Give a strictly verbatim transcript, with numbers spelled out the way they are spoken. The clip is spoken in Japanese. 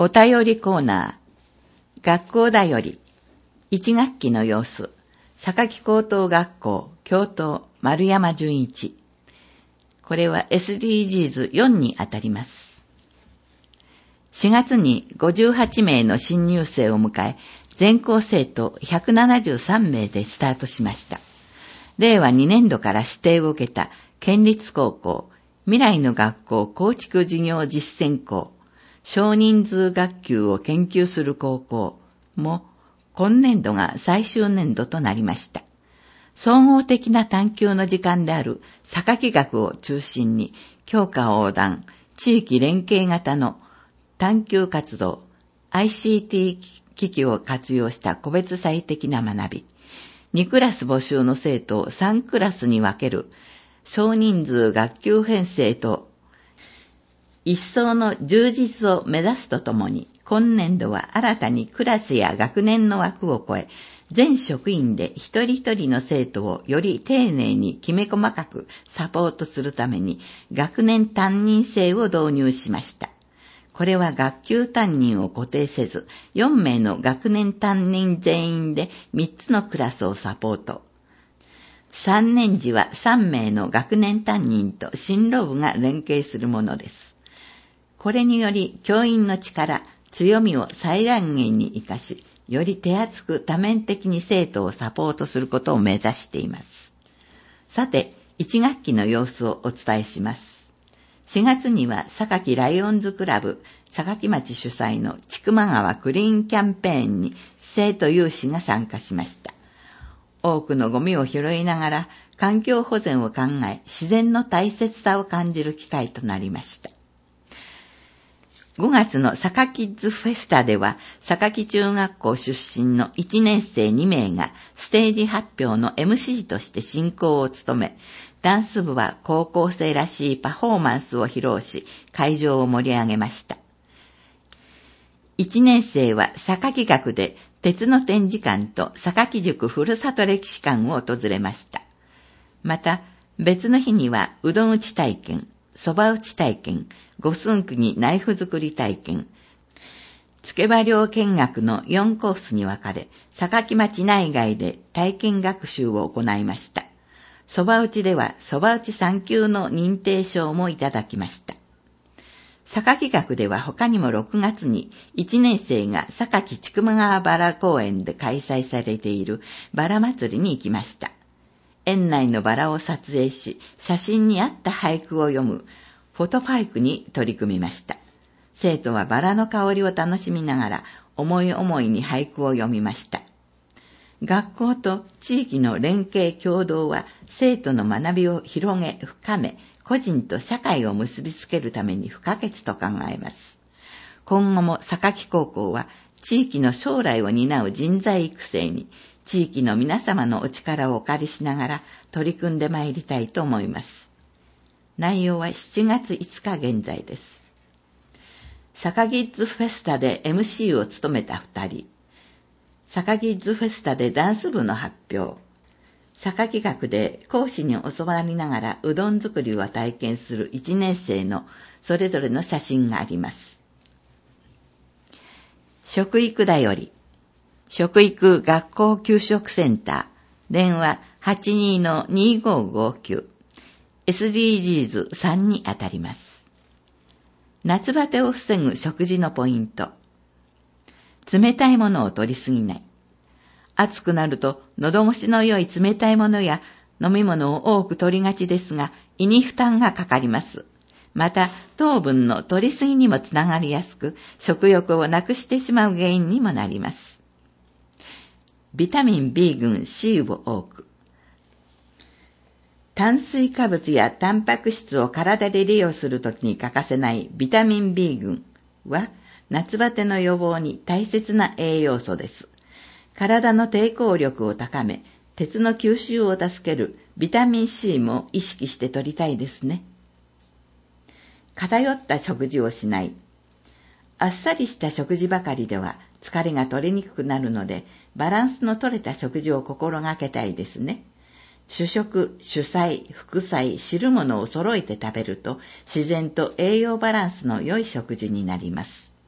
お便りコーナー、学校だより、一学期の様子、榊高等学校、教頭、丸山純一。これは エスディージーズよん にあたります。しがつにごじゅうはちめいの新入生を迎え、全校生徒ひゃくななじゅうさんめいでスタートしました。れいわにねんどから指定を受けた県立高校、未来の学校構築事業実践校、少人数学級を研究する高校も今年度が最終年度となりました。総合的な探究の時間である榊学を中心に教科横断、地域連携型の探究活動、アイシーティー 機器を活用した個別最適な学び、にクラス募集の生徒をさんクラスに分ける少人数学級編成と一層の充実を目指すとともに、今年度は新たにクラスや学年の枠を超え、全職員で一人一人の生徒をより丁寧にきめ細かくサポートするために、学年担任制を導入しました。これは学級担任を固定せず、よんめいの学年担任全員でみっつのクラスをサポート。さんねん時はさんめいの学年担任と進路部が連携するものです。これにより教員の力、強みを最大限に活かし、より手厚く多面的に生徒をサポートすることを目指しています。さて、いち学期の様子をお伝えします。しがつには榊ライオンズクラブ、榊町主催の千曲川クリーンキャンペーンに生徒有志が参加しました。多くのゴミを拾いながら環境保全を考え、自然の大切さを感じる機会となりました。ごがつの榊キッズフェスタでは、榊中学校出身のいちねんせいにめいがステージ発表の エムシー として進行を務め、ダンス部は高校生らしいパフォーマンスを披露し、会場を盛り上げました。いちねんせいは榊学で鉄の展示館と榊塾ふるさと歴史館を訪れました。また、別の日にはうどん打ち体験、そば打ち体験、五寸釘ナイフ作り体験、つけば漁見学のよんコースに分かれ、榊町内外で体験学習を行いました。そば打ちではそば打ちさんきゅうの認定証もいただきました。榊学では他にもろくがつにいちねんせいが榊千曲川バラ公園で開催されているバラ祭りに行きました。園内のバラを撮影し、写真に合った俳句を読むフォトファイクに取り組みました。生徒はバラの香りを楽しみながら思い思いに俳句を読みました。学校と地域の連携協働は生徒の学びを広げ深め、個人と社会を結びつけるために不可欠と考えます。今後も榊高校は地域の将来を担う人材育成に地域の皆様のお力をお借りしながら取り組んでまいりたいと思います。内容はしちがついつか現在です。榊キッズフェスタで エムシー を務めたふたり、榊キッズフェスタでダンス部の発表、榊学で講師に教わりながらうどん作りを体験するいちねんせいのそれぞれの写真があります。食育だより、食育学校給食センター、電話 はちにーのにーごーごーきゅう、エスディージーズさん にあたります。夏バテを防ぐ食事のポイント。冷たいものを摂りすぎない。暑くなると喉越しの良い冷たいものや飲み物を多く摂りがちですが、胃に負担がかかります。また、糖分の摂りすぎにもつながりやすく、食欲をなくしてしまう原因にもなります。ビタミン B 群 C を多く。炭水化物やタンパク質を体で利用するときに欠かせないビタミン B 群は夏バテの予防に大切な栄養素です。体の抵抗力を高め、鉄の吸収を助けるビタミン C も意識して摂りたいですね。偏った食事をしない。あっさりした食事ばかりでは疲れが取れにくくなるので、バランスの取れた食事を心がけたいですね。主食、主菜、副菜、汁物を揃えて食べると自然と栄養バランスの良い食事になります。